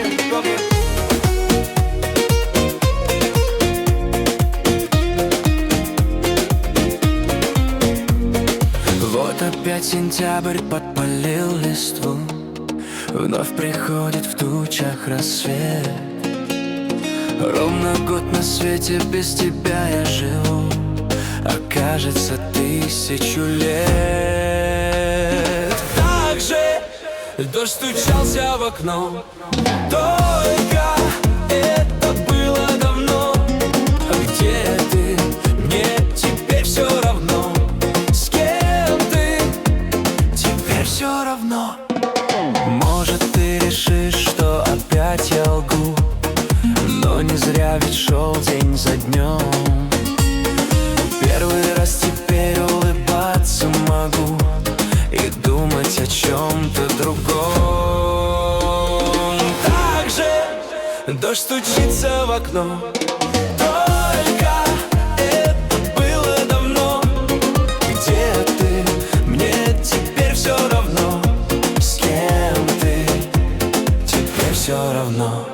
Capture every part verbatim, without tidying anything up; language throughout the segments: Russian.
Вот опять сентябрь подпалил листву, вновь приходит в тучах рассвет. Ровно год на свете без тебя я живу, а кажется тысячу лет. Так же дождь стучался в окно, только это было давно. А где ты? Мне теперь все равно. С кем ты? Теперь все равно. Может, ты решишь, что опять я лгу, но не зря ведь шел день за днем. Первый раз теперь улыбаться могу и думать о чем-то другом. Так же дождь стучится в окно, только это было давно. Где ты? Мне теперь все равно. С кем ты? Теперь все равно.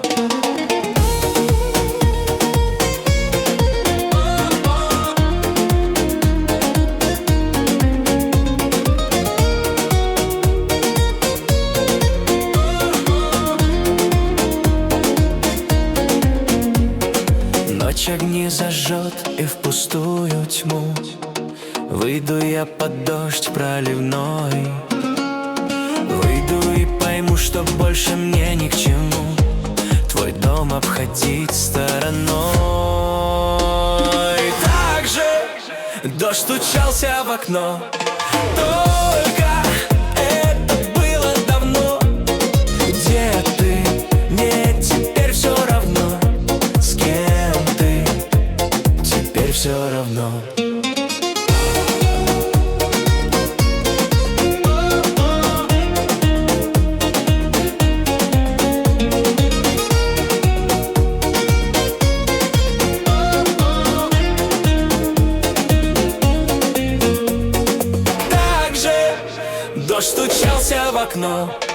Ночь огни зажжет и в пустую тьму выйду я под дождь проливной. Выйду и пойму, что больше мне ни к чему твой дом обходить стороной. Так же дождь стучался в окно, только это было давно. Где ты? Мне теперь все равно. С кем ты? Теперь все равно. Дождь стучался в окно,